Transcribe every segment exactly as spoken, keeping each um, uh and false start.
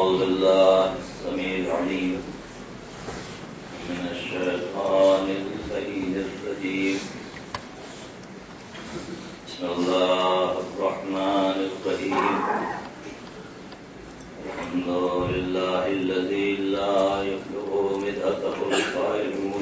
أعوذ بالله السميع العليم من الشيطان اللعين الرجيم. بسم الله الرحمن الرحيم. الحمد لله الذي لا يبلغ مدته القائلون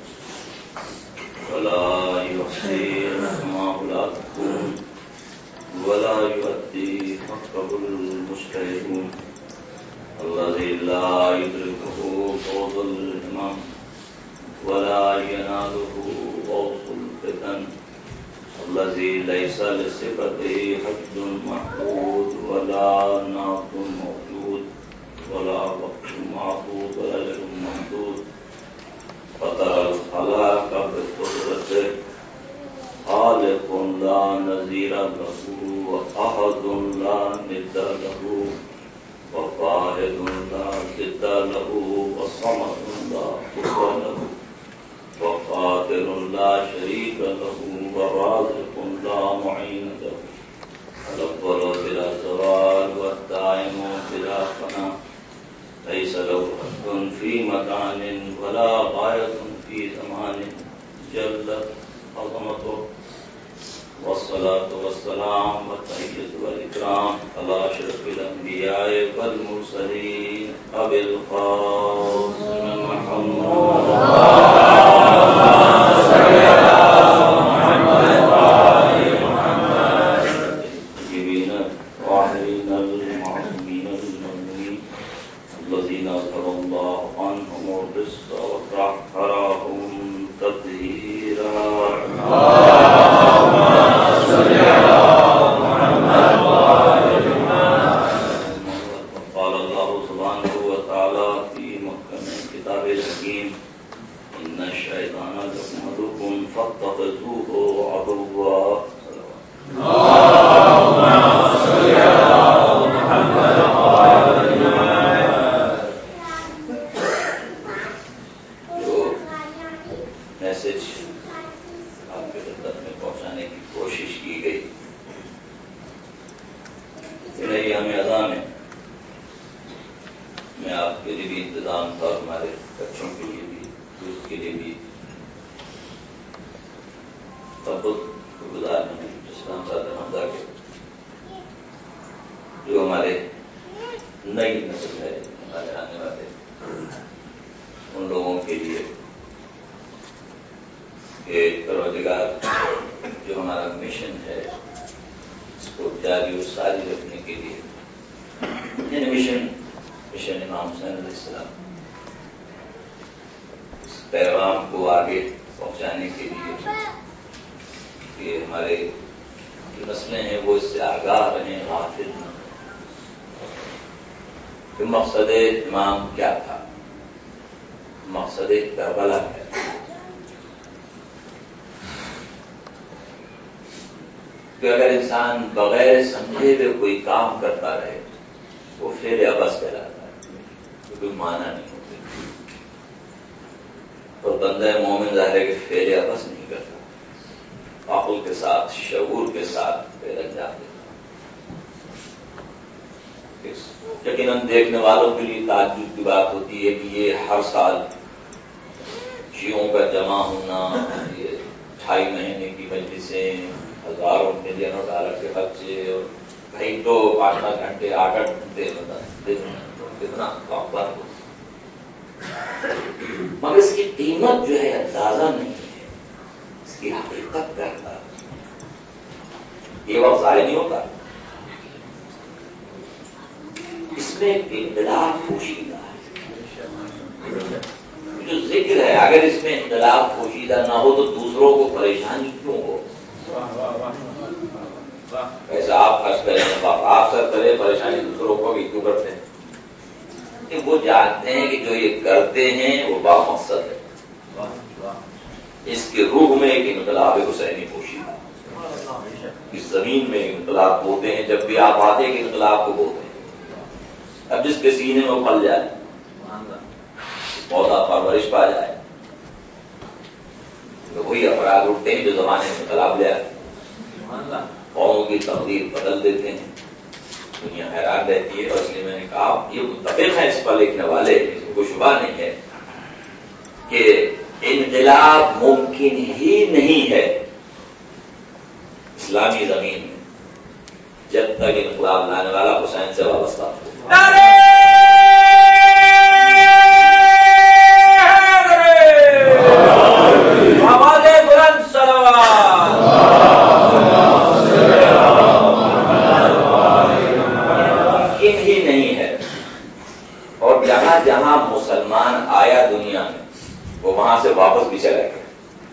ولا يحصي نعمه لا تكون ولا يؤدي حقه المجتهدون. الذي لا يدركه فوز الهمم ولا يناله غوث الفتن. الذي ليس لصفته حد محدود ولا نعت موجود ولا وقت معبود ولا أجل ممدود. فترى الخلاق بقدرته خالق لا نظير له وأحد لا ند له وواحد لا ضد له وصمد لا كفوا له وقادر لا شريك له ورازق لا معين له. الأول بلا زوال والدائم بلا فناء. ليس له حد في مكان ولا غاية في زمان. جلت عظمته. والصلاة والسلام والتحية والإكرام على أشرف الأنبياء والمرسلين أبي القاسم محمد الطيبين الطاهرين المعصومين المظلومين الذين أظهر الله عنهم الرزق وطهرهم تطهيرا. فاتخذوه عدوا. اللهم صل على محمد جو میسج آپ کے خدمت میں پہنچانے کی کوشش کی گئی میری ہمیں اذان میں میں آپ کے لیے بھی انتظام تھا، ہمارے بچوں کے لیے بھی، دوست کے لیے بھی گزار نہیں اسلام صاحب حمدہ کے جو ہمارے نئی نسل ہے، ہمارے آنے والے ان لوگوں کے لیے کہ روزگار جو ہمارا مشن ہے اس کو جاری و ساری رکھنے کے لیے یعنی مشن مشن امام حسین علیہ السلام اس پیغام کو آگے پہنچانے کے لیے کہ ہمارے جو نسلیں ہیں وہ اس سے آگاہ رہیں، غافل نہ کہ مقصد امام کیا تھا، مقصد کربلا کیا تھا. کہ اگر انسان بغیر سمجھے ہوئے کوئی کام کرتا رہے وہ فعل عبث کہلاتا ہے، کوئی معنی نہیں ہوتی. اور بندہ مومن ظاہر ہے کہ فعل عبث نہیں کرتا، عقل کے ساتھ شعور کے ساتھ پھر انجام دیتا. یقیناً دیکھنے والوں کے لیے تعجب کی بات ہوتی ہے کہ یہ ہر سال شیعوں کا جمع ہونا، یہ ڈھائی مہینے کی مجلسیں، ہزاروں ملینوں ڈالر کے خرچے اور گھنٹوں پانچ پانچ گھنٹے آٹھ آٹھ گھنٹے کتنا کامبار ہو، مگر اس کی قیمت جو ہے اندازہ نہیں ہے، اس کی حقیقت کرتا یہ وقت ضائع نہیں ہوتا. اس میں ایک انقلاب پوشیدہ ہے. جو ذکر ہے اگر اس میں انقلاب پوشیدہ نہ ہو تو دوسروں کو پریشانی کیوں ہو؟ ایسا آپ خرچ کریں، آپ سر کریں، پریشانی دوسروں کو بھی کیوں کرتے ہیں؟ کہ وہ جانتے ہیں کہ جو یہ کرتے ہیں وہ با مقصد ہے. اس کے روح میں ایک انقلاب حسینی پوشیدہ. اس زمین میں انقلاب ہوتے ہیں جب بھی آپ آتے ہیں انقلاب کو بولتے ہیں. اب جس کے سینے میں وہ پھل جائے، پودا پرورش پا جائے، تو وہی افراد اٹھتے ہیں جو زمانے میں انقلاب لے آتے، قوموں کی تقدیر بدل دیتے ہیں. دنیا حیران رہتی ہے، اور اس لیے میں نے کہا یہ متفق ہیں اس پر لکھنے والے، اس میں کوئی شبہ نہیں ہے کہ انقلاب ممکن ہی نہیں ہے اسلامی زمین میں جب تک انقلاب لانے والا حسین سے وابستہ ہو۔ ہی نہیں ہے، اور جہاں جہاں مسلمان آیا دنیا میں وہ وہاں سے واپس بھی چلا گیا،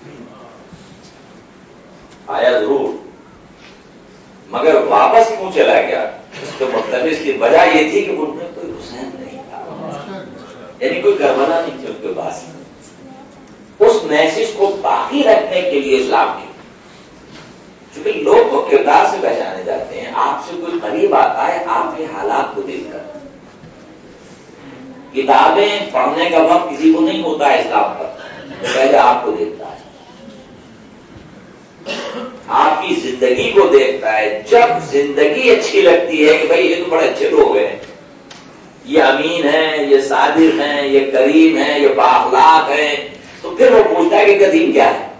آیا ضرور مگر واپس کیوں چلا گیا؟ تو مطلب اس کی وجہ یہ تھی کہ ان میں کوئی حسین نہیں تھا، یعنی کوئی کربلا نہیں تھی ان کے پاس۔ اس میسج کو باقی رکھنے کے لیے اسلام کی، چونکہ لوگ وہ کردار سے پہچانے جاتے ہیں، آپ سے کوئی قریب آتا ہے آپ کے حالات کو دیکھ کر۔ کتابیں پڑھنے کا وقت کسی کو نہیں ہوتا ہے اسلام پر، پہلے آپ کو دیکھتا ہے، آپ کی زندگی کو دیکھتا ہے۔ جب زندگی اچھی لگتی ہے کہ بھائی یہ تو بڑے اچھے لوگ ہیں، یہ امین ہیں، یہ صادق ہیں، یہ کریم ہیں، یہ بااخلاق ہیں، تو پھر وہ پوچھتا ہے کہ قدیم کیا ہے۔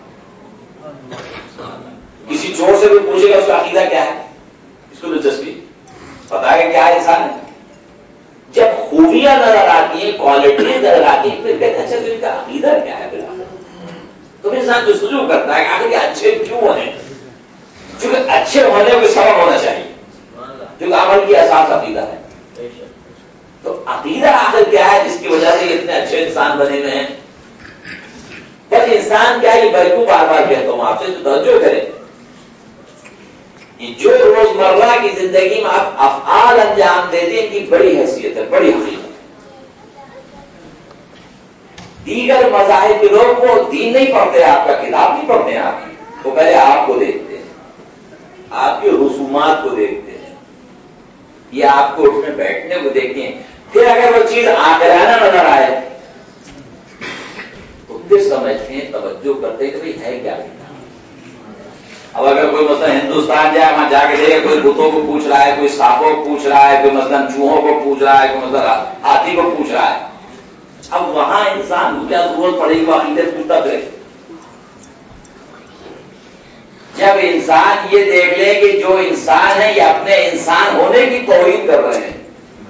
کسی چور سے بھی پوچھے گا اس کا عقیدہ کیا ہے، اس کو دلچسپی پتا ہے کہ کیا انسان ہے۔ جب خوبیاں نظر آتی ہیں، کوالٹیاں نظر آتی ہیں، پھر کہتے ہیں اچھا تو ان کا عقیدہ کیا ہے بلا، تو انسان جو سلوک کرتا ہے کہ آخر یہ اچھے کیوں ہیں، کیونکہ اچھے ہونے کو سبب ہونا چاہیے، کیونکہ عمل کی اساس عقیدہ ہے۔ تو عقیدہ آخر کیا ہے جس کی وجہ سے یہ اتنے اچھے انسان بنے ہوئے ہیں؟ بس انسان کیا یہ بیکو بار بار کہتا ہوں آپ سے جو توجہ کریں، جو روزمرہ کی زندگی میں آپ افعال انجام دیتے ہیں ان کی بڑی حیثیت ہے، بڑی حقیقت ہے۔ دیگر مذاہب کے لوگ وہ دین نہیں پڑھتے، آپ کا کتاب نہیں پڑھتے ہیں، آپ کی وہ پہلے آپ کو دیکھتے ہیں، آپ کی رسومات کو دیکھتے ہیں، یا آپ کو اٹھنے بیٹھنے کو دیکھتے ہیں، پھر اگر وہ چیز آخرانہ نظر آئے تو پھر سمجھتے ہیں، توجہ کرتے ہیں کہ بھائی ہے کیا۔ اب اگر کوئی مثلا ہندوستان جائے وہاں جا کے دیکھے کوئی بتوں کو پوچھ رہا ہے، کوئی سانپوں کو پوچھ رہا ہے، کوئی مثلا چوہوں کو پوچھ رہا ہے، کوئی مثلا ہاتھی کو پوچھ رہا ہے، اب وہاں انسان کو کیا ضرورت پڑے گی وہ عقیدے پوچھتا پھرے؟ جب انسان یہ دیکھ لے کہ جو انسان ہے یہ اپنے انسان ہونے کی توہین کر رہے ہیں،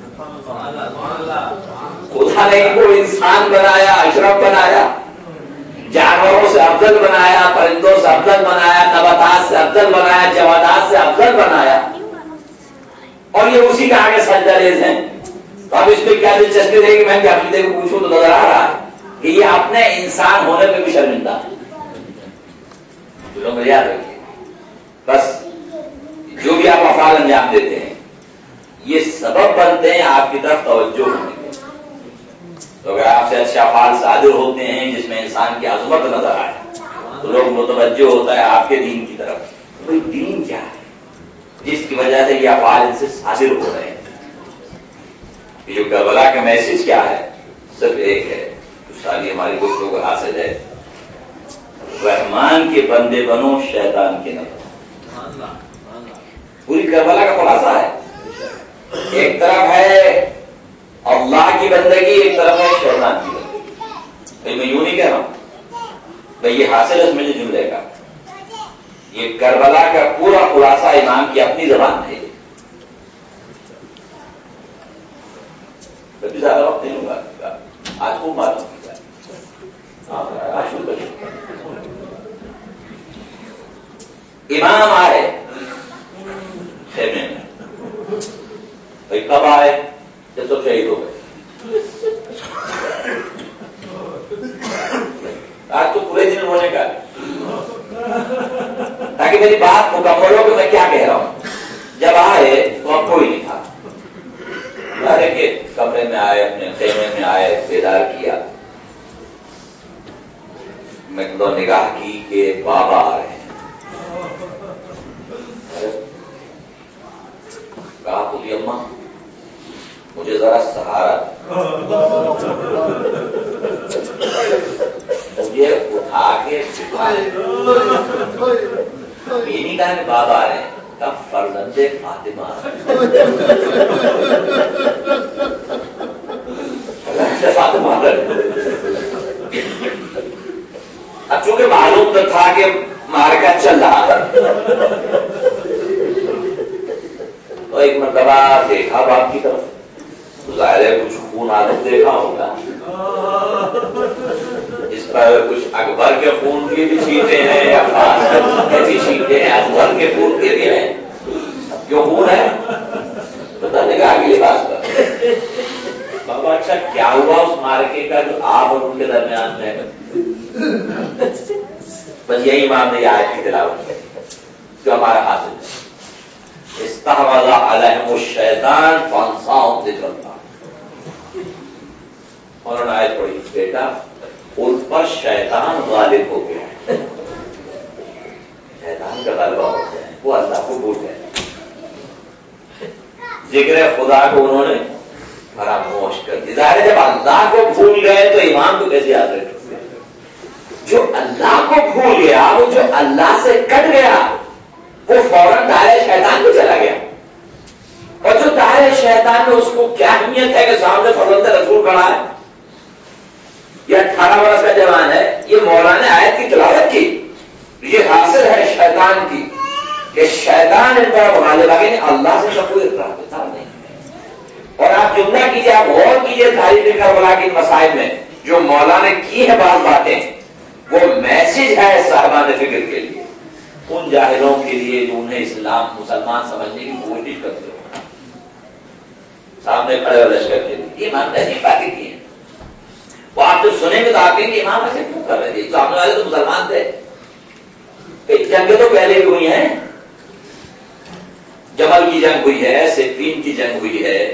خدا نے ان کو انسان بنایا، اشرف بنایا، جانوروں سے افضل بنایا، پرندوں سے افضل بنایا، نباتات سے افضل بنایا، جمادات سے افضل بنایا، اور یہ اسی کا آگے سجدہ ریز ہیں۔ تو اب اس میں کیا دلچسپی رہے کہ میں ان کے عقیدے کو پوچھوں تو نظر آ رہا ہے کہ یہ اپنے انسان ہونے پہ بھی شرمندہ ہے۔ لوگ یاد رکھیے، بس جو بھی آپ افعال انجام دیتے ہیں یہ سبب بنتے ہیں آپ کی طرف توجہ ہونے کے۔ تو اگر آپ سے اچھے افعال صادر ہوتے ہیں جس میں انسان کی عظمت نظر آئے تو لوگ متوجہ ہوتا ہے آپ کے دین کی طرف، کوئی دین کیا ہے جس کی وجہ سے یہ افعال ان سے صادر ہو رہے ہیں۔ یہ جو کربلا کا میسج کیا ہے، صرف ایک ہے، تو ساری ہماری گفتگو کو حاصل ہے، رحمان کے بندے بنو شیطان کے نہ بنو۔ پوری کربلا کا خلاصہ ہے، ایک طرف ہے اللہ کی بندگی، ایک طرف ہے شیطان کی بندگی۔ میں یوں نہیں کہہ رہا ہوں بھائی یہ حاصل ہے اس میں جملے کا، یہ کربلا کا پورا خلاصہ امام کی اپنی زبان ہے۔ کبھی زیادہ وقت نہیں ہوگا، آج خوب بات ہوگی، آج شروع کریے۔ امام آئے خیمے میں، بھائی کب آئے؟ جب سب شہید ہو گئے۔ آج تو پورے دن ہونے کا تاکہ میری بات مکمل ہو کہ میں کیا کہہ رہا ہوں۔ جب آئے تو اب کوئی نہیں تھا، کہ کمرے میں آئے، اپنے خیمے میں آئے، بیدار کیا، میں تو نگاہ کی کہ بابا آ رہے ہیں، کہا پوری اماں مجھے ذرا سہارا، مجھے اٹھا کے بٹھا، یہ نہیں کہا کہ بابا آ رہے ہیں، کا فرزند فاطمہ فاطمہ اب چونکہ معلوم تو تھا کہ مارکا چل رہا تھا تو ایک مرتبہ دیکھا باپ کی طرف تو ظاہر ہے کچھ خون عادت دیکھا ہوگا، اس پر کچھ اکبر کے خون کی بھی چھینٹیں ہیں یا خاص ایسی چھینٹیں ہیں اکبر کے خون کے بھی ہیں، کیوں خون ہے پتہ نہیں کہ اگلی بات پر بابا اچھا کیا ہوا اس مارکے کا جو آپ اور ان کے درمیان میں بس یہی امام نے یہ آیت کی تلاوت کی جو ہمارا حاصل ہے، استحوذ علیہم الشیطان فانساہم ذکر اللہ، انہوں نے آیت پڑھی بیٹا ان پر شیطان غالب ہو گیا، شیطان کا غلبہ ہو گیا، وہ اللہ کو بھول گئے، ذکر خدا کو انہوں نے فراموش کر دیا۔ ظاہر ہے جب اللہ کو بھول گئے تو ایمان کو کیسے یاد رکھیں؟ جو اللہ کو بھول گیا، وہ جو اللہ سے کٹ گیا، وہ فوراً دائرہ شیطان میں چلا گیا، اور جو دائرہ شیطان میں اس کو کیا اہمیت ہے کہ سامنے فرزند رسول کھڑا ہے، یہ اٹھارہ برس کا جوان ہے، یہ مولانا آیت کی تلاوت کی، یہ حاصل ہے شیطان کی کہ شیطان ان پر غالب آ گئے، اللہ سے کا کوئی رابطہ نہیں۔ اور آپ جملہ کیجیے، آپ غور کیجیے تاریخ کربلا کے مسائل میں جو مولانا کی ہے بعض باتیں، وہ میسج ہے صاحبان فکر کے لیے، ان جاہلوں کے لیے جو انہیں اسلام مسلمان سمجھنے کی کوشش کرتے ہو، سامنے کھڑے ہو لشکر کے لیے امام نے ایسی باتیں کی ہیں، وہ آپ جو سنیں گے تو آپ کہیں گے امام ایسے کیوں کر رہے تھے، سامنے والے تو مسلمان تھے، جنگیں تو پہلے بھی ہوئی ہیں، جمل کی جنگ ہوئی ہے، صفین کی جنگ ہوئی ہے،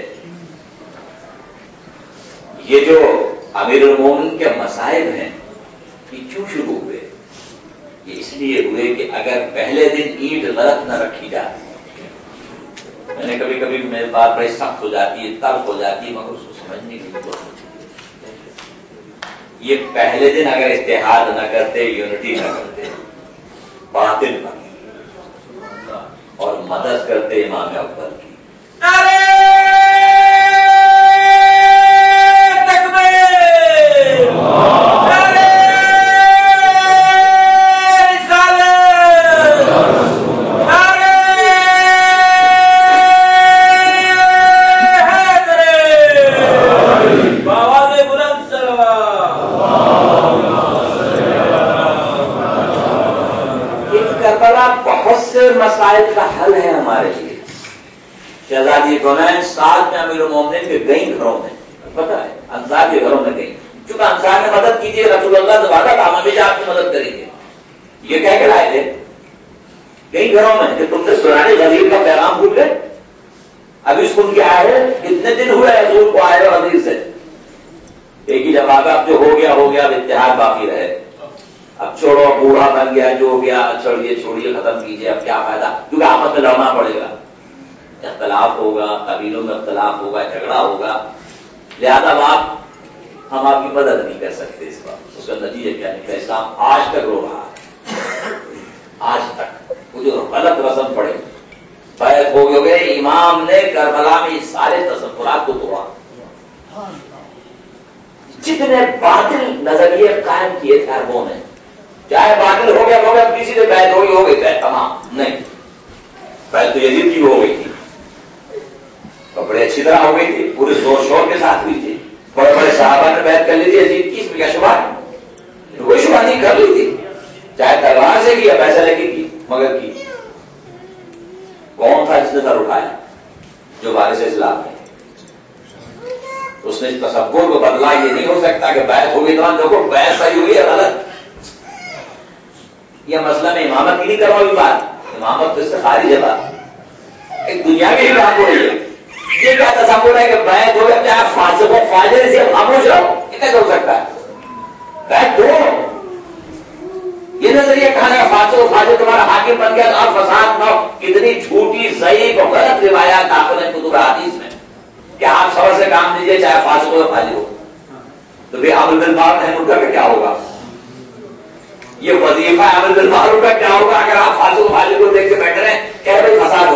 یہ جو امیر المومنین کے مصائب ہیں یہ کیوں شروع ہوئے؟ یہ اس لیے ہوئے کہ اگر پہلے دن اینٹ غلط نہ رکھی جاتی، میں نے کبھی کبھی میری بات بڑی سخت ہو جاتی ہے، تلخ ہو جاتی ہے، مگر اس کو سمجھنے کی کوشش، یہ پہلے دن اگر اتحاد نہ کرتے، یونٹی نہ کرتے، باطل پر اور مدد کرتے امام اکبر کی، بہت سے مسائل کا حل ہے ہمارے لیے۔ شہزادی کونین ساتھ میں امیر المومنین کے گئی گھروں میں، پتا ہے انصار کے گھروں میں گئی، چونکہ انصار نے مدد کیجیے، رسول اللہ سے وعدہ تھا ہمیشہ آپ کی مدد کریں گے، یہ کہہ کے لائے تھے کئی گھروں میں کہ تم نے سرانے غزیر کا پیغام بھول گئے، ابھی سن کے آئے ہو، کتنے دن ہوئے حضور کو آئے ہو غزیر سے، ایک ہی جواب، اب جو ہو گیا ہو گیا، اب اتحاد باقی رہے، اب چھوڑو، بوڑھا بن گیا، جو ہو گیا چھوڑیے چھوڑیے ختم کیجیے، اب کیا فائدہ، کیونکہ آپس میں لڑنا پڑے گا، اختلاف ہوگا، قبیلوں میں اختلاف ہوگا، جھگڑا ہوگا، لہذا آپ ہم آپ کی مدد نہیں کر سکتے اس وقت۔ اس کا نتیجہ کیا نکلا؟ اسلام آج تک رو رہا ہے، آج تک وہ جو غلط رسم پڑے، بیعت ہو گئے، امام نے کربلا میں سارے تصورات کو توڑا، جتنے باطل نظریے قائم کیے تھے عربوں نے، چاہے باطل ہو گیا ہو گیا، کسی سے بیعت ہوئی ہو گئی بیعت تمام، نہیں، بیعت تو یزید کی ہو گئی تھی، بڑے اچھی طرح ہو گئی تھی، پورے زور شور کے ساتھ ہوئی تھی، بڑے بڑے صحابہ نے بیعت کر لی تھی یزید کی، اس میں کیا شبہ ہے؟ کوئی شبہ نہیں، کر لی تھی، چاہے تلوار سے کی یا پیسہ لے کے کی، مگر کی۔ کون تھا جس نے سر اٹھایا؟ جو وارث اسلام ہے، اس نے اس تصور کو بدلا، یہ نہیں ہو سکتا کہ بیعت ہوگی تو دیکھو بیعت صحیح ہوئی ہے غلط، یہ مسئلہ میں امامت کی نہیں کر رہا ہوں، بات امامت تو اس سے خارج ہے، بات ایک دنیا میں ہی بات ہو رہی ہے، یہ کیا تصور ہے کہ بیعت ہو گیا آپ فاسق ہو، فاجر سے خاموش رہو، یہ کیسے ہو سکتا ہے؟ بیعت دو، یہ نظریہ کہا ہے فاسق و فاجر تمہارا حاکم بن گیا اور فساد نہ ہو، کتنی جھوٹی ضعیف اور غلط روایات داخل ہیں کتب حدیث میں کہ آپ صبر سے کام لیجیے چاہے فاسق ہو یا فاجر ہو، تو پھر امر بالمعروف نہی منکر کا کیا ہوگا؟ یہ وظیفہ امر بالمعروف کا کیا ہوگا اگر آپ فاسق و فاجر کو دیکھ کے بیٹھ رہے ہیں کہ بھائی فساد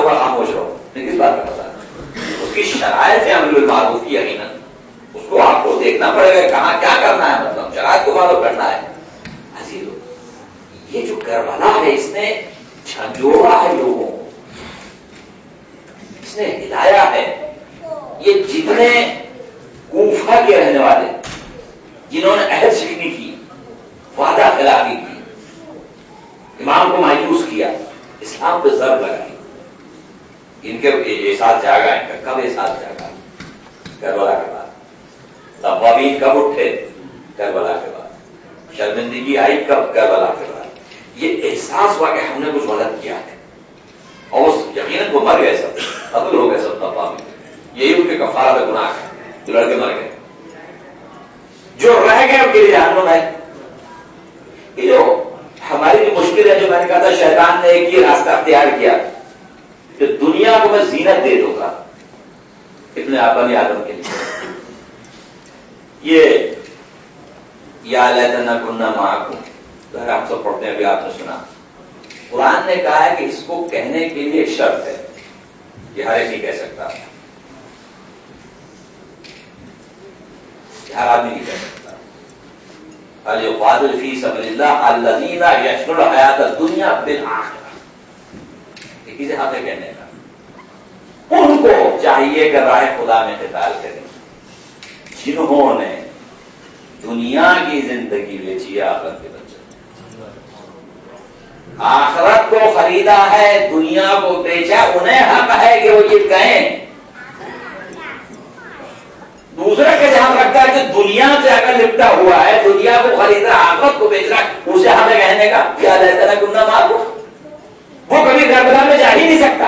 یہ جو کربلا ہے اس نے جھنجھوڑا ہے لوگوں کو، اس نے ہلایا ہے. یہ جتنے کوفہ کے رہنے والے جنہوں نے عہد شکنی کی، وعدہ خلافی کی، امام کو مایوس کیا، اسلام پہ ضرب لگائی، ان کے احساس جاگا، ان کا کب احساس جاگا؟ کربلا کے بعد. تبابین کب اٹھے؟ کربلا کے بعد. شرمندگی آئی کب؟ کربلا کے بعد. یہ احساس ہوا کہ ہم نے کچھ غلط کیا ہے، اور اس یقیناً وہ مر گئے سب، قتل ہو گئے سب تبابین. یہی ان کے کفارہ کا گناہ ہے، جو لڑکے مر گئے. جو رہ گئے ان کے لیے جہنم ہے. یہ جو ہماری جو مشکل ہے، جو میں نے کہا تھا شیطان نے ایک ہی راستہ اختیار کیا کہ دنیا کو میں زینت دے دوں گا ابن بنی آدم کے لیے. یہ یا لیتنا کنا معکم، ذرا ہم سب پڑھتے ہیں، ابھی آپ نے سنا. قرآن نے کہا ہے کہ اس کو کہنے کے لیے ایک شرط ہے، یہ ہر ایک نہیں کہہ سکتا، ہر آدمی نہیں کہہ سکتا. الْيُقَاتِلُ فِي سَبِيلِ اللَّهِ الَّذِينَ يَشْرُونَ الْحَيَاةَ الدُّنْيَا بِالْآخِرَةِ. یہ کسی حق ہے کہنے کا. ان کو چاہیے کہ راہ خدا میں قتال کریں جنہوں نے دنیا کی زندگی بیچی ہے آخرت کے بچے. آخرت کو خریدا ہے، دنیا کو بیچا، انہیں حق ہے کہ وہ یہ کہیں. دوسرے کے جہاں رکھتا ہے کہ دنیا سے اگر لپٹا ہوا ہے، دنیا کو خرید رہا، آخرت کو بیچ رہا، اسے ہمیں کہنے کا کیا رہتا ہے گناہ معاف. وہ کبھی کربلا میں جا ہی نہیں سکتا،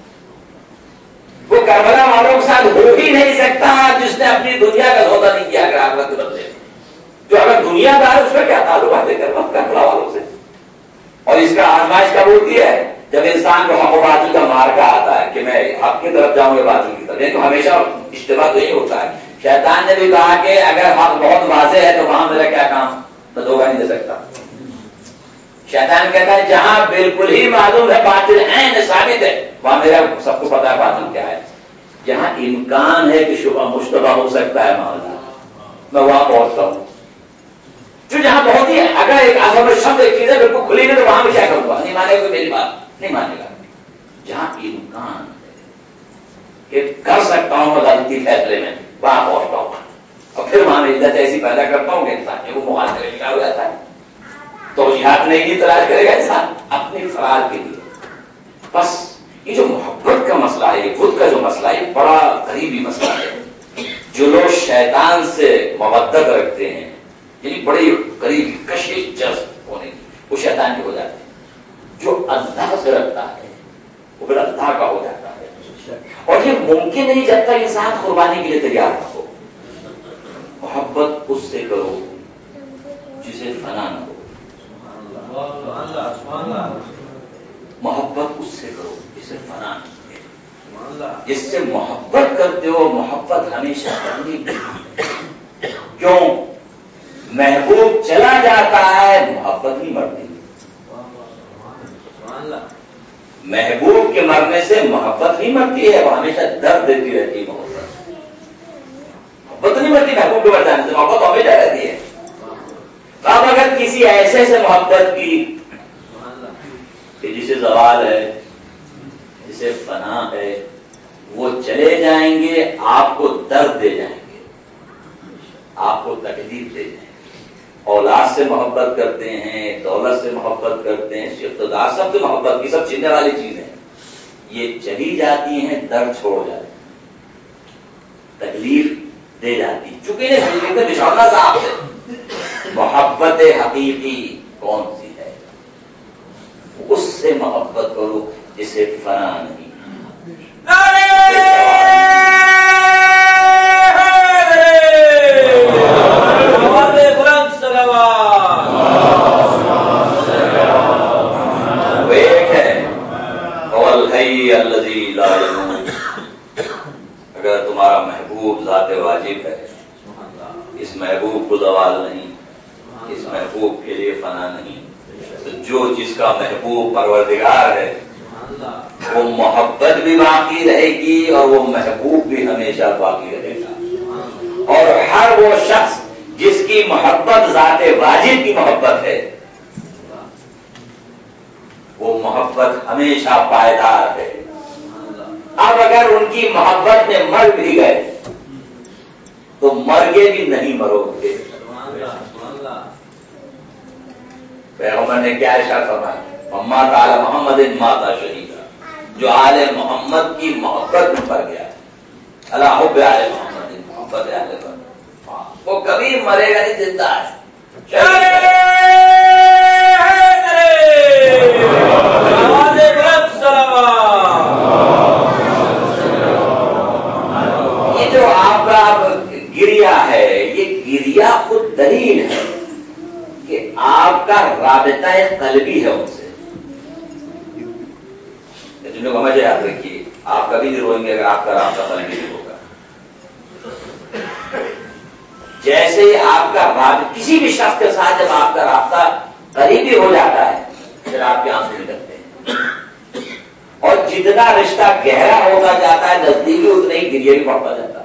وہ کربلا والوں کے ساتھ ہو ہی نہیں سکتا جس نے اپنی دنیا کا سودا نہیں کیا اگر آخرت کے بدلے. جو اگر دنیا دار اس کا کیا تعلق ہے کربلا والوں سے؟ اور اس کا آزمائش کب ہوتی ہے؟ جب انسان کو حق و باطل کا مارکا آتا ہے کہ میں حق کی طرف جاؤں یا باطل کی طرف. لیکن ہمیشہ اشتباہ تو یہی ہوتا ہے. شیطان نے بھی کہا کہ اگر حق بہت واضح ہے تو وہاں میرا کیا کام، میں دھوکہ نہیں دے سکتا. شیطان کہتا ہے جہاں بالکل ہی معلوم ہے باطل عین ثابت ہے، وہاں میرا سب کو پتا ہے باطل کیا ہے. جہاں امکان ہے کہ شبہ مشتبہ ہو سکتا ہے معاملہ، میں وہاں پہنچتا ہوں. جو جہاں بہت ہی اگر ایک آسم شبد ایک چیز ہے بالکل کھلی نہیں تو وہاں میں کیا کروں گا؟ نہیں مانے گا میری بات، نہیں مانے گا. جہاں امکان ہے کہ کر سکتا ہوں میں غلطی فیصلے میں، وہاں پہنچتا ہوں. اور پھر وہاں میں عزت ایسی پیدا کرتا ہوں کہ انسان کو مخاطرے نکال ہو جاتا ہے. تو جہاد نہیں تلاش کرے گا انسان اپنی فرار کے لیے. بس یہ جو محبت کا مسئلہ ہے، یہ خود کا جو مسئلہ ہے، بڑا قریبی مسئلہ ہے. جو لوگ شیطان سے مودت رکھتے ہیں، یعنی بڑی قریبی کشش جذب ہونے کی، وہ شیطان کے ہو جاتے ہیں. جو اللہ سے رکھتا ہے وہ پھر اللہ کا ہو جاتا ہے. اور یہ ممکن نہیں جب تک انسان قربانی کے لیے تیار نہ ہو. محبت اس سے کرو جسے فنا نہ ہو، محبت اس سے کرو جسے فنا نہ ہو. جس سے محبت کرتے ہو محبت ہمیشہ کرنی پڑتی. کیوں؟ محبوب چلا جاتا ہے، محبت نہیں مرتی. محبوب کے مرنے سے محبت نہیں مرتی ہے، وہ ہمیشہ درد دیتی رہتی ہے. محبت محبت نہیں مرتی محبوب کے مر جانے سے، محبت ہمیشہ رہتی ہے. اب اگر کسی ایسے سے محبت کی کہ جسے زوال ہے، جسے فنا ہے، وہ چلے جائیں گے، آپ کو درد دے جائیں گے، آپ کو تکلیف دے جائیں گے. اولاد سے محبت کرتے ہیں، دولت سے محبت کرتے ہیں، اقتدار، سب سے محبت کی سب چھیننے والی چیزیں یہ چلی جاتی ہیں، درد چھوڑ جاتے ہیں، تکلیف دے جاتی. چونکہ یہ زندگی میں بچھڑنا صاحب ہے. محبت حقیقی کون سی ہے؟ اس سے محبت کرو جسے فنا نہیں. اگر تمہارا محبوب ذات واجب ہے، اس محبوب کو زوال نہیں، اس محبوب کے لیے فنا نہیں. تو جو جس کا محبوب پروردگار ہے وہ محبت بھی باقی رہے گی اور وہ محبوب بھی ہمیشہ باقی رہے گا. اور ہر وہ شخص جس کی محبت ذات واجب کی محبت ہے، وہ محبت ہمیشہ پائیدار ہے. اب اگر ان کی محبت میں مر بھی گئے تو مرگے بھی نہیں مرو گے. پیغمبر نے کیا ارشاد فرمایا؟ اما تعالی محمد ماتا شہیدا، جو آل محمد کی محبت میں پڑ گیا اللہ حب آل محمد، محبت آل محمد، وہ کبھی مرے گا نہیں، زندہ ہے. یہ جو آپ کا گریا ہے، یہ گریا خود دلیل ہے کہ آپ کا رابطہ قلبی ہے ان سے. جن لوگ ہمیں یاد رکھیے، آپ کبھی نہیں روئیں گے اگر آپ کا رابطہ قلبی نہیں ہوگا. جیسے آپ کا رابطہ کسی بھی شخص کے ساتھ جب آپ کا رابطہ قریبی ہو جاتا ہے پھر آپ کے آنسو نکلتے ہیں، اور جتنا رشتہ گہرا ہوتا جاتا ہے نزدیکی اتنا ہی گریا بھی بڑھتا جاتا ہے.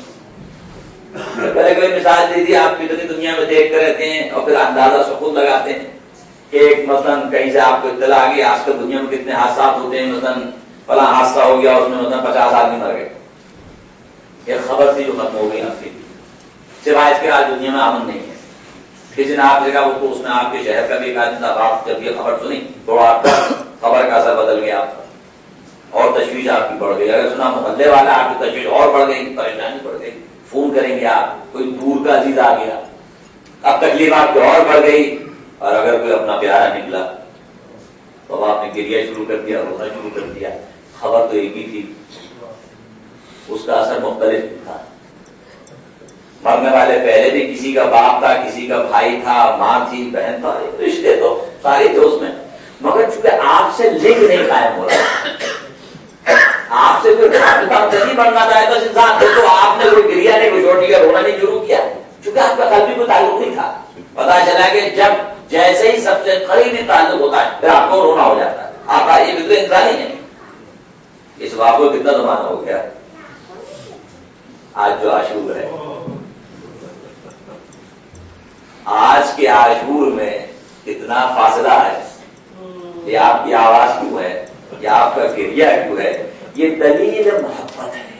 پہلے کوئی مثال دی تھی، آپ کتنی دنیا میں دیکھتے رہتے ہیں اور پھر اندازہ سکون لگاتے ہیں کہ ایک مثلاً کہیں سے آپ کو اطلاع آ گئی آج کل دنیا میں کتنے حادثات ہوتے ہیں، مثلاً فلاں حادثہ ہو گیا اس میں مثلاً پچاس آدمی مر گئے. یہ خبر تھی جو ختم ہو گئی آپ کی، سوائے اس کے آج دنیا میں امن نہیں ہے. کسی نے آپ دیکھا وہ تو اس میں آپ کے شہر کا بھی ایک آدمی تھا، آپ جب یہ خبر سنی تھوڑا آپ کا خبر کا اثر بدل گیا آپ کا اور تشویش آپ کی بڑھ گئی. اگر سنا محلے والا آپ کی تشویش اور بڑھ گئی، پریشانی بڑھ گئی. فون کریں گے آپ، کوئی دور کا عزیز آ گیا، اب تکلیف آپ کی اور بڑھ گئی. اور اگر کوئی اپنا پیارا نکلا تو آپ نے گریا شروع کر دیا، رونا شروع کر دیا. خبر تو ایک ہی تھی، اس کا اثر مختلف تھا. مرنے والے پہلے بھی کسی کا باپ تھا، کسی کا بھائی تھا، ماں تھی، بہن تھا، رشتے تو سارے تھے اس میں، مگر چونکہ آپ سے لنک نہیں قائم ہو رہا، آپ سے کوئی رابطہ نہیں بننا چاہتا اس انسان سے، تو آپ نے کوئی گریا نہیں، کوئی چھوٹی کا رونا نہیں شروع کیا، چونکہ آپ کا قلبی کوئی تعلق نہیں تھا. پتا چلا کہ جب جیسے ہی سب سے قریبی تعلق ہوتا ہے پھر آپ کو رونا ہو جاتا ہے. آپ کا یہ بھی تو انسان ہی ہے. اس بات کو کتنا زمانہ ہو گیا آج جو عاشور ہے، آج کے عاشور میں کتنا فاصلہ ہے. یہ آپ کی آواز کیوں ہے، یہ آپ کا گریا کیوں ہے؟ یہ دلیل محبت ہے،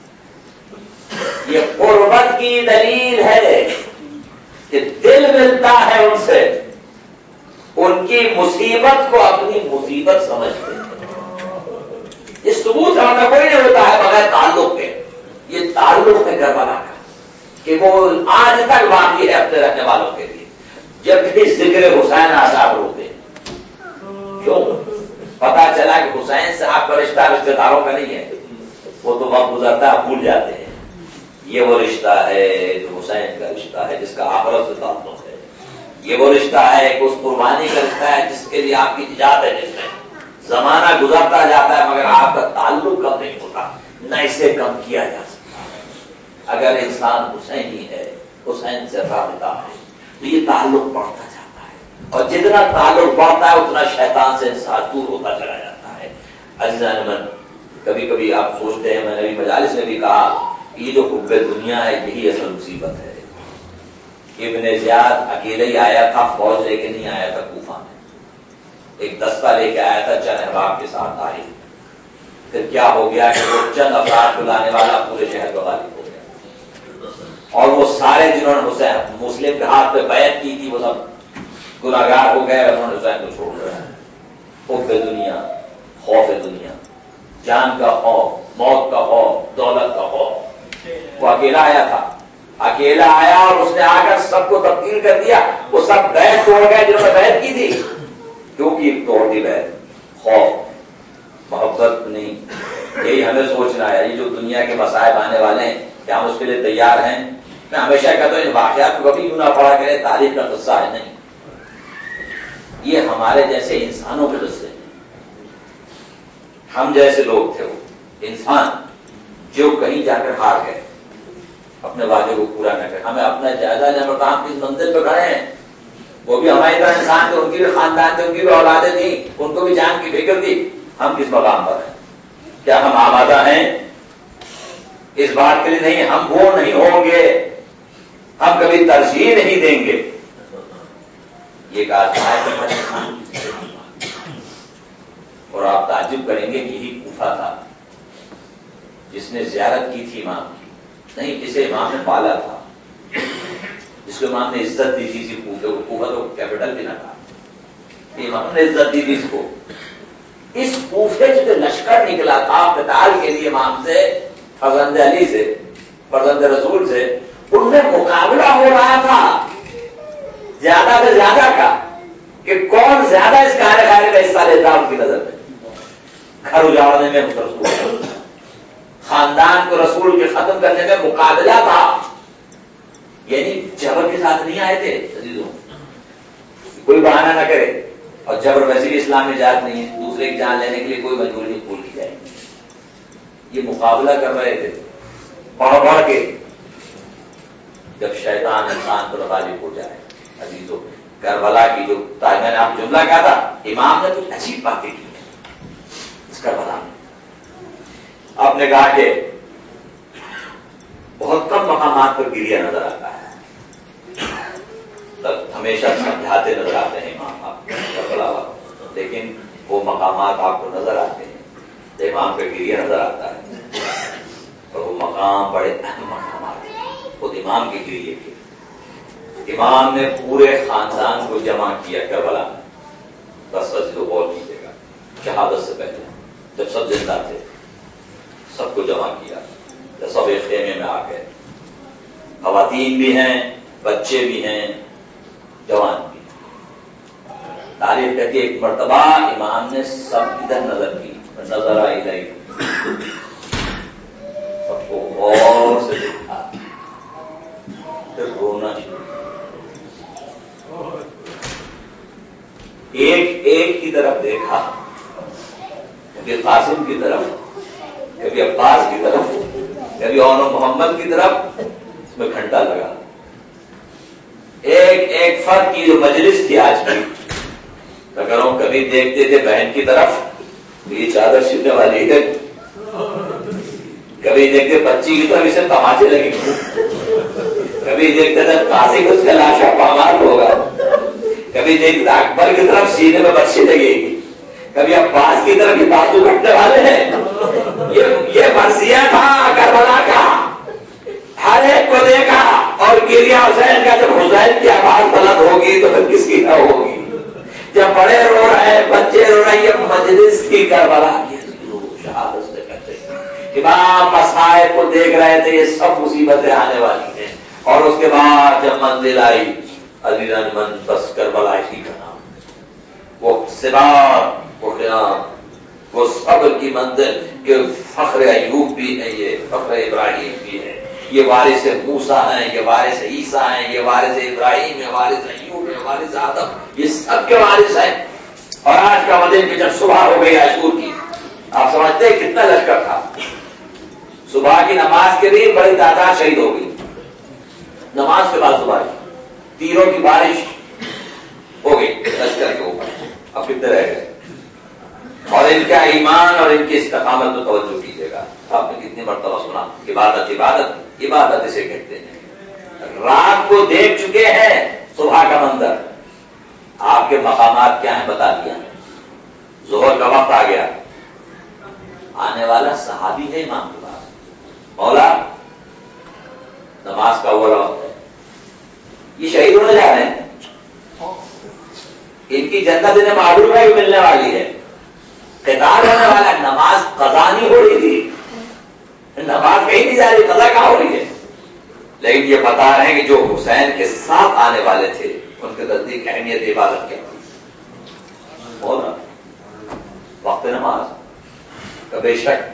یہ قربت کی دلیل ہے کہ دل ملتا ہے ان سے، ان کی مصیبت کو اپنی مصیبت سمجھتے ہیں. یہ ثبوت ہمیں کوئی نہیں ہوتا ہے بغیر تعلق کے. یہ تعلق ہے کربلا کا کہ وہ آج تک باقی ہے اپنے رہنے والوں کے لیے. جب بھی ذکر حسین آزاد ہوتے کیوں؟ پتا چلا کہ حسین سے آپ کا رشتہ رشتہ داروں کا نہیں ہے، وہ تو وقت گزرتا ہے بھول جاتے ہیں. یہ وہ رشتہ ہے جو حسین کا رشتہ ہے جس کا آخرت سے تعلق ہے. یہ وہ رشتہ ہے کہ اس قربانی کا رشتہ ہے جس کے لیے آپ کی نجات ہے، جس میں زمانہ گزرتا جاتا ہے مگر آپ کا تعلق کم نہیں ہوتا، نہ اسے کم کیا جا سکتا. اگر انسان حسینی ہے، حسین سے رابطہ ہے تو یہ تعلق بڑھتا جاتا ہے، اور جتنا تعلق بڑھتا ہے اتنا شیطان سے انسان دور ہوتا چلا جاتا ہے. عزیزان من، کبھی کبھی آپ سوچتے ہیں، میں نے بھی مجالس میں بھی کہا، یہ جو حب دنیا ہے یہی اصل مصیبت ہے. ابن زیاد اکیلے ہی آیا تھا، فوج لے کے نہیں آیا تھا کوفہ میں، ایک دستہ لے کے آیا تھا چند احباب کے ساتھ آئے. پھر کیا ہو گیا کہ وہ چند افراد کو لانے والا پورے شہر کا غالب ہو گیا، اور وہ سارے جنہوں نے حسین مسلم کے ہاتھ پہ بیعت کی تھی وہ سب گناہگار ہو گئے، انہوں نے حسین کو چھوڑ دیا. حب دنیا، خوف دنیا، جان کا خوف، موت کا خوف، دولت کا خوف. وہ اکیلا آیا تھا، اکیلا آیا اور اس نے آ کر سب کو تبدیل کر دیا. وہ سب بیعت توڑ گئے جنہوں نے بیعت کی تھی، کیونکہ توڑ دی بیعت. خوف، محبت نہیں. یہی ہمیں سوچنا ہے. یہ جو دنیا کے مصائب آنے والے ہیں کیا ہم اس کے لیے تیار ہیں؟ میں ہمیشہ کہتا ہوں ان واقعات کو کبھی کیوں نہ پڑھا کرے، تاریخ کا قصہ ہے نہیں، یہ ہمارے جیسے انسانوں کے قصے ہیں. ہم جیسے لوگ تھے، وہ انسان جو کہیں جا کر ہار گئے، اپنے وعدے کو پورا نہ کرے. ہمیں اپنا جائزہ لینا پڑتا، ہم کس منزل پہ کھڑے ہیں. وہ بھی ہماری طرح انسان تھے، ان کی بھی خاندان تھے، ان کی بھی اولادیں تھیں، ان کو بھی جان کی فکر تھی. ہم کس مقام پر ہیں؟ کیا ہم آمادہ ہیں اس بات کے لیے؟ نہیں، ہم وہ نہیں ہوں گے، ہم کبھی ترجیح نہیں دیں گے. یہ کہا اور آپ تعجب کریں گے کہ یہی کوفہ تھا جس نے زیارت کی تھی امام کی، نہیں جسے امام نے پالا تھا، جس کو امام نے عزت دی تھی کوفے کو، کوفہ تو کیپٹل بھی نہ تھا، امام نے عزت دی تھی اس کو۔ اس کوفے سے جو لشکر نکلا تھا قتال کے لیے امام سے، فرزند علی سے، فرزند رسول سے، ان میں مقابلہ ہو رہا تھا زیادہ سے زیادہ کا کہ کون زیادہ اس کارخانے کا حصہ لیتا ان کی نظر میں، گھر اجاڑنے میں رسول، خاندان کو رسول کے ختم کرنے میں مقابلہ تھا، یعنی جبر کے ساتھ نہیں آئے تھے عزیزوں، کوئی بہانہ نہ کرے، اور جبر ویسے بھی اسلام میں جائز نہیں ہے، دوسرے کی جان لینے کے لیے کوئی مجبوری نہیں قبول کی جائے گی، یہ مقابلہ کر رہے تھے بڑھ بڑھ کے، جب شیطان انسان پر غالب ہو جائے عزیزوں۔ کربلا کی جو میں نے آپ جملہ کہا تھا، امام نے کچھ عجیب باتیں کی اس کربلا میں، آپ نے کہا کہ بہت کم مقامات پر گریا نظر آتا ہے، تب ہمیشہ سمجھاتے نظر آتے ہیں امام آپ کربلا والوں، لیکن وہ مقامات آپ کو نظر آتے ہیں تو امام پہ گریا نظر آتا ہے، اور وہ مقام بڑے اہم مقامات ہیں، خود امام کے گریے کے۔ امام نے پورے خاندان کو جمع کیا کربلا میں، بس سچ تو غور کیجیے گا، شہادت سے پہلے جب سب زندہ تھے سب کو جمع کیا، تو سب ایک خیمے میں آ گئے، خواتین بھی ہیں، بچے بھی ہیں، جوان بھی ہیں۔ تاریخ کہتی ہے ایک مرتبہ امام نے سب ادھر نظر کی، نظر آئی نہیں، سب کو غور سے دیکھا، پھر رونا شروع، ایک ایک کی طرف دیکھا، کبھی قاسم کی طرف، کبھی عباس کی طرف، کبھی اون محمد کی طرف، اس میں گھنٹہ لگا، ایک ایک فرد کی جو مجلس تھی آج کی، اگر ہم کبھی دیکھتے تھے بہن کی طرف تو یہ چادر چھپنے والی ہے، کبھی دیکھتے بچی کی طرف اسے تماچے لگیں گے، کبھی دیکھتے تھے قاضی کو اس کا لاشا پامال ہوگا، کبھی دیکھتے اکبر کی طرف سینے میں برچی لگے گی، کبھی عباس کی طرف یہ بازو کٹنے والے ہیں، یہ یہ مرثیہ تھا کربلا کا، ہر ایک کو دیکھا، اور گریا حسین کا جب حسین کی آواز بلند ہوگی تو پھر کس کی نہ ہوگی، جب بڑے رو رہے ہیں بچے رو رہے ہیں، یہ مجلس کی کربلا کی شہادت سے کہتے ہیں۔ امام مصائب کو دیکھ رہے تھے یہ سب مصیبتیں آنے والی ہیں، اور اس کے بعد جب منزل آئی عزیزان من بس کربلا ہی کا نام، وہ صبات، وہ قیام، وہ صبر کی منزل کہ فخر ایوب بھی ہے، یہ فخر ابراہیم بھی ہے، یہ وارث موسیٰ ہیں، یہ وارث عیسیٰ ہیں، یہ وارث ابراہیم ہے، وارث ایوب ہے، وارث آدم، یہ سب کے وارث ہیں۔ اور آج کا دن کی جب صبح ہو گئی عاشور کی، آپ سمجھتے ہیں کتنا لشکر تھا، صبح کی نماز کے لیے بڑی تعداد شہید ہو گئی، نماز کے بعد صبح کی تیروں کی بارش ہو گئی لشکر کے اوپر، اب کتنے رہ گئے، اور ان کا ایمان اور ان کی استقامت کو توجہ کیجیے گا، آپ نے کتنی مرتبہ سنا، عبادت عبادت عبادت اسے کہتے ہیں، رات کو دیکھ چکے ہیں صبح کا منظر، آپ کے مقامات کیا ہیں بتا دیا، ظہر کا وقت آ گیا، آنے والا صحابی ہے امام کے پاس، مولا نماز کا اول وقت ہے، یہ شہید ہونے جا رہے ہیں، ان کی جنت انہیں معلوم ہے کہ ملنے والی ہے، قتال ہونے والا، نماز قضا نہیں ہو رہی تھی، نماز کہیں نہیں جا رہی، قضا کہاں ہو رہی ہے، لیکن یہ بتا رہے ہیں کہ جو حسین کے ساتھ آنے والے تھے ان کے نزدیک اہمیت عبادت کیا ہونا، وقت نماز کا بے شک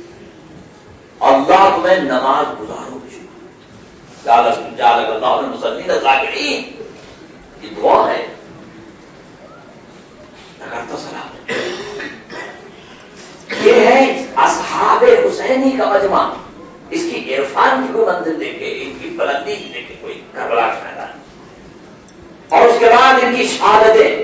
اللہ تمہیں نماز گزارو گے، جعلک اللہ المصلین الذاکرین، یہ دعا ہے، اگر تو سلام، یہ ہے اصحاب حسینی کا مجمع، اس کی عرفان کی کوئی منزل دیکھے، ان کی بلندی کی دیکھے کوئی کربلا کا میدان، اور اس کے بعد ان کی شہادتیں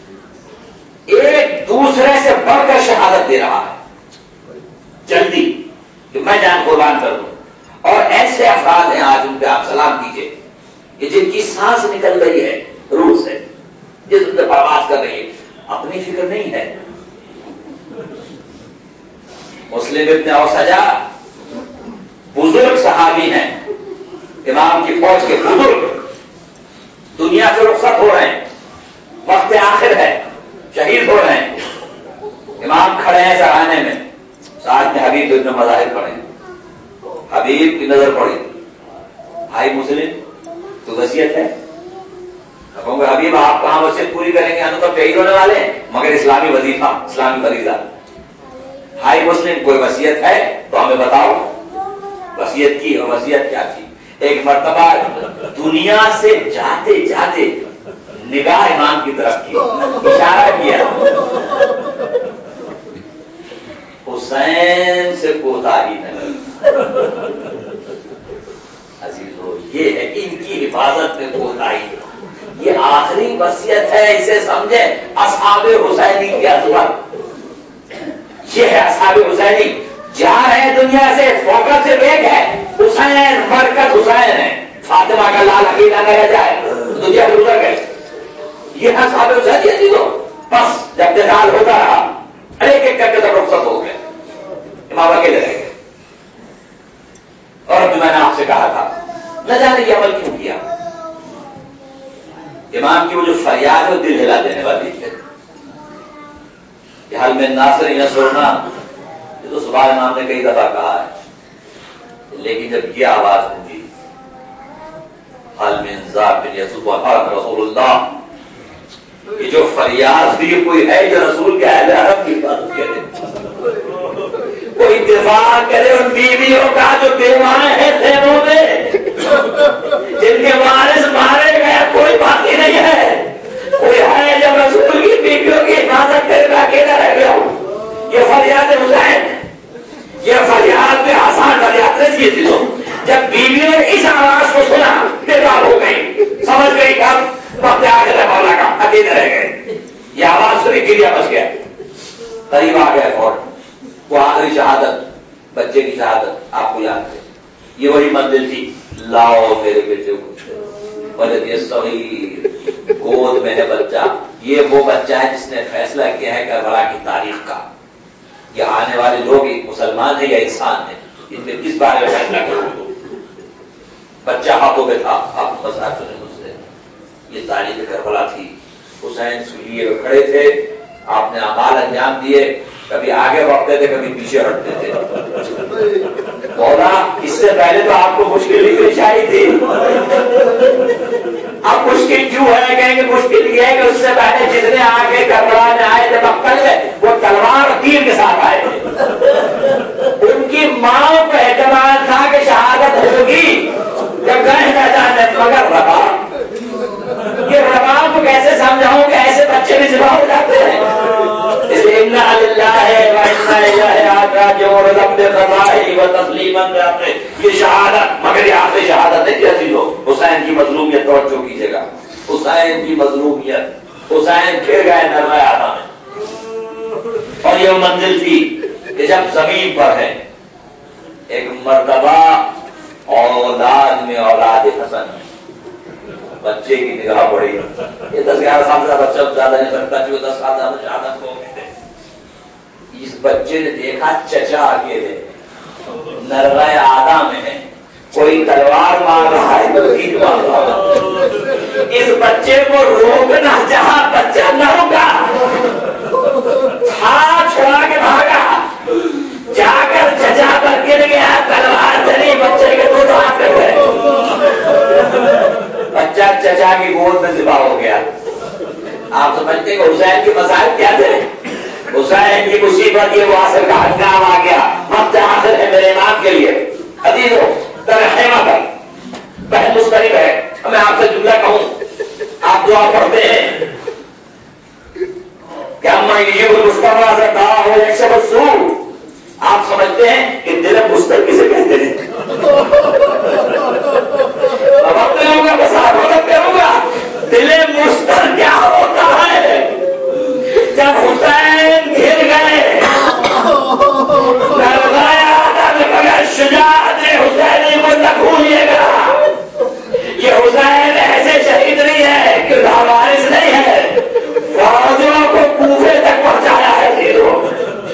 ایک دوسرے سے بڑھ کر شہادت دے رہا ہے، جلدی کہ میں جان قربان کر دوں، اور ایسے افراد ہیں آج ان پہ آپ سلام کیجئے کہ جن کی سانس نکل رہی ہے روح سے، جس ان پہ پرواز کر رہی ہے، اپنی فکر نہیں ہے، مسلم ابن اوسجا بزرگ صحابی ہیں، امام کی فوج کے بزرگ، دنیا سے رخصت ہو رہے ہیں، وقت آخر ہے، شہید ہو رہے ہیں، امام کھڑے ہیں سرانے میں، ساتھ میں حبیب ابن مظاہر کھڑے ہیں۔ حبیب کی نظر پڑی، بھائی مسلم تو وصیت ہے؟ کہوں گے حبیب آپ کہاں وصیت پوری کریں گے، ہم تو شہید ہونے والے ہیں، مگر اسلامی وظیفہ، اسلامی فریضہ۔ بھائی مسلم کوئی وصیت ہے تو ہمیں بتاؤ، وصیت کی اور وصیت کیا تھی؟ ایک مرتبہ دنیا سے جاتے جاتے نگاہ امام کی طرف کی، اشارہ کیا، حسین سے کوتاہی نہیں۔ عزیزو یہ ہے ان کی حفاظت میں کوتاہی، یہ آخری وصیت ہے، اسے سمجھے اصحاب حسینی کی عظمت، یہ ہے اصحاب حسینی، جا رہے ہیں دنیا سے، فوکس سے ایک ہے حسین، مرکز حسین ہے، فاطمہ کا لال اکیلا نہ رہ جائے، دنیا سے گزر گئے، یہ ہے اصحاب حسینی عزیزو۔ بس جب جزال ہوتا رہا، ایک ایک کر کے سب رخصت ہو گئے، امام اکیلے رہ گئے۔ اور ابھی میں نے آپ سے کہا تھا نہ جانے یہ عمل کیوں کیا، امام کی وہ جو فریاد ہے وہ دل ہلا دینے والی ہے، کہ حل میں ناصر ینصرنا، یہ تو سبحان امام نے کئی دفعہ کہا ہے، لیکن جب یہ آواز ہوگی حل من ذاکر یسوع رسول اللہ، یہ جو فریاد دی کوئی ہے جو رسول کے اہل حرم کی بات کرے، کوئی دفاع کرے ان بیویوں کا جو بیوائیں ہیں خیموں میں، جن کے وارث مارے گئے کوئی باقی نہیں ہے، کوئی ہے جب رسول کی بیویوں کی حفاظت کرے میں اکیلا رہ گیا ہوں، یہ فریاد حسین، یہ فریاد میں آسان فریاد نہیں تھی۔ تو جب بیویوں نے اس آواز کو سنا بیدار ہو گئی، سمجھ گئی کب وقت آخر ہے مولا کا، اکیلے رہ گئے، یہ آواز سنی گریا بچ گیا، قریب آ گیا فوراً، وہ آخری شہادت، بچے کی شہادت آپ کو یاد ہے، یہ وہی منزل تھی، لاؤ میرے بیٹے کو، ولد الصغیر، گود میں ہے بچہ، یہ وہ بچہ ہے جس نے فیصلہ کیا ہے کربلا کی تاریخ کا، یہ آنے والے لوگ مسلمان ہیں یا انسان ہیں، ان میں کس بارے میں فیصلہ کرو، بچہ ہاتھوں میں تھا، آپ مسئلہ سنیں مجھ سے، یہ تاریخ کربلا تھی، حسین سلیے ہوئے کھڑے تھے، آپ نے اعمال انجام دیے، کبھی آگے بڑھتے تھے کبھی پیچھے ہٹتے تھے، مولا اس سے پہلے تو آپ کو مشکل ہی پیش آئی تھی، اب مشکل کیوں ہے؟ کہیں گے مشکل یہ ہے کہ اس سے پہلے جتنے آگے کربلا میں آئے تھے مقتل میں، وہ تلوار اور تیر کے ساتھ آئے تھے، ان کی ماں کو اعتماد تھا کہ شہادت ہوگی، جب گئے میدان میں مگر ربا، یہ ربا کو کیسے سمجھاؤں کہ ایسے بچے بھی ذبح ہو جاتے ہیں، اس لیے انا للہ و انا الیہ راجعون رب قضائی و تسلیما باقی، یہ شہادت مگر یہ آخری شہادت ہے جیسی لو۔ حسین کی مظلومیت توجہ کیجیے گا، حسین کی مظلومیت، حسین پھر گئے نرمۂ آدھا میں، اور یہ منزل تھی کہ جب زمین پر ہے ایک مرتبہ اولاد میں اولاد حسن، بچے کی نگاہ پڑی، یہ دس گیارہ سال کا بچہ زیادہ نہیں سکتا، جو دس سال زیادہ شہادت کو اس بچے نے دیکھا چچا اکیلے نرمۂ آدھا میں ہے، کوئی تلوار مار رہا ہے کوئی تیر مار رہا ہے، اس بچے کو روکنا جہاں بچہ نہ رکا، ہاتھ چھوڑا کے بھاگا، جا کر چچا پر گر گیا، تلوار چلی، بچے کے دو ہاتھ کر گئے، بچہ چچا کی گود میں ذبح ہو گیا۔ آپ سمجھتے ہیں کہ حسین کے مسائل کیا تھے؟ حسین کی مصیبت یہ وہ آخر کا ہنگام آ گیا، وقت آخر ہے میرے امام کے لیے، عزیزو ترحمہ پر بہت مستقب ہے، میں آپ سے جملہ کہوں، آپ دعا پڑھتے ہیں کہ اما یہ مصطفیٰ سے کہا ہو ایک شب سور، آپ سمجھتے ہیں کہ دل مستر کسے کہتے ہیں؟ اب اپنے ہوگا بس آپ مدد کروں گا، دل مستر کیا ہوتا ہے؟ جب حسین گر گئے شجاعت حسینی کو نہ بھولیے گا، یہ حسین ایسے شہید نہیں ہے، کردار وارث نہیں ہے، فوجوں کو کوفے تک پہنچایا ہے،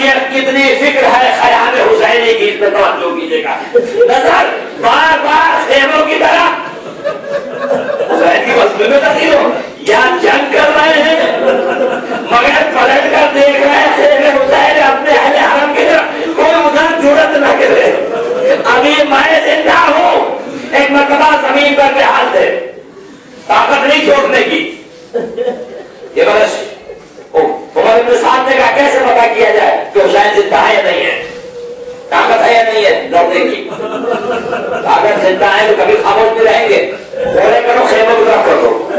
یہ کتنی فکر ہے خیام حسینی کی، اس پہ توجہ کیجیے گا. نظر بار بار خیموں کی طرح حسین کی مسجد میں تقریر ہو یا جنگ کر رہے ہیں مگر پلٹ کر دیکھ رہے ہیں حسین اپنے اہل حرم کی طرف، کوئی ادھر جرت نہ کرے. ابھی میں زندہ ہوں، ایک مرتبہ زمین پر بے حال تھے، طاقت نہیں چھوڑنے کی. یہ برش عمر بن سعد نے کہا کیسے پتا کیا جائے کہ حسین زندہ ہے یا نہیں ہے، طاقت ہے یا نہیں ہے لڑنے کی. اگر زندہ ہے تو کبھی خاموش نہیں رہیں گے، گھوڑے کرو خیموں کی طرف کر دو.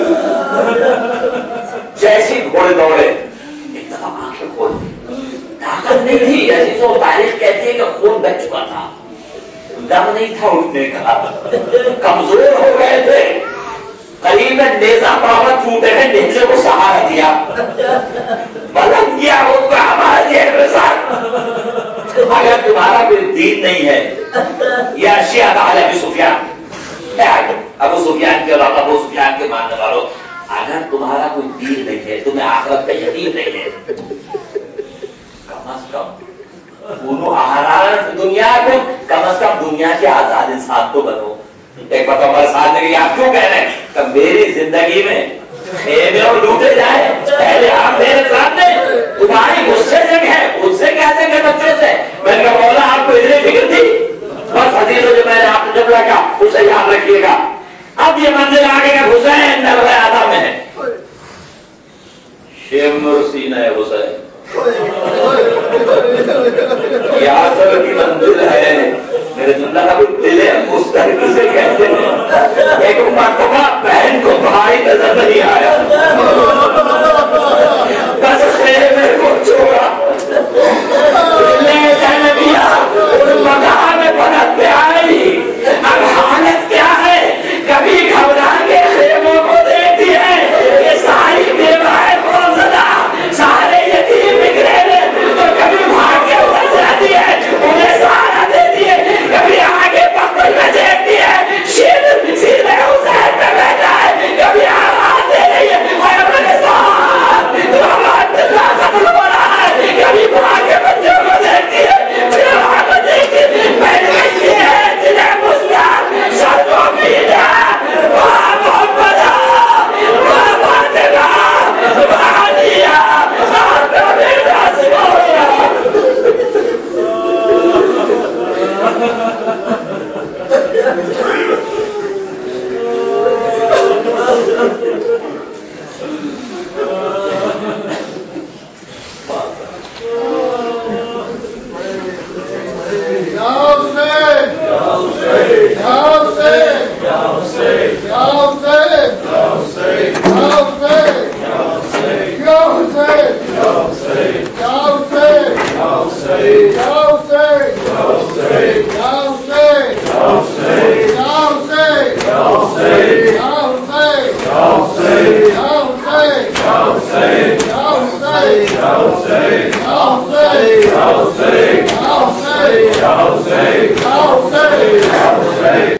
جیسی گھوڑے دوڑے اتنا آنکھیں کھول دی، طاقت نہیں تھی. ایسی تو تاریخ کہتی ہے کہ خون بہ چکا تھا، دم نہیں تھا اٹھنے کا، کمزور ہو گئے تھے. قریب میں نیزہ پاور ٹوٹے ہیں، نیزے کو سہارا دیا، بلند کیا وہ کو ہمارا جیل کے ساتھ. اگر تمہارا کوئی دین نہیں ہے یا شیعہ اہل ابو سفیان، ابو سفیان کے علاوہ ابو سفیان کے ماننے والوں، اگر تمہارا کوئی دین نہیں ہے، تمہیں آخرت کا یقین نہیں ہے، کم از کم بولو احرار دنیا کو، کم از کم دنیا کے آزاد انسان تو بنو. ایک بار ہمارے ساتھ نے آپ کیوں کہہ رہے ہیں کہ میری زندگی میں خیمے اور لوٹے جائے پہلے آپ میرے سامنے، تمہاری غصے سے ہے اس سے کہتے ہیں بچوں سے. میں نے کہا مولا آپ کو اتنی فکر تھی، بس حدیث جو میں نے آپ کو جب لگا اسے یاد رکھیے گا. اب یہ منزل آگے کا حسین نظر آدھا میں ہے، شمر سینہ حسین یہ آخر کی منزل ہے. میرے جملہ کا کوئی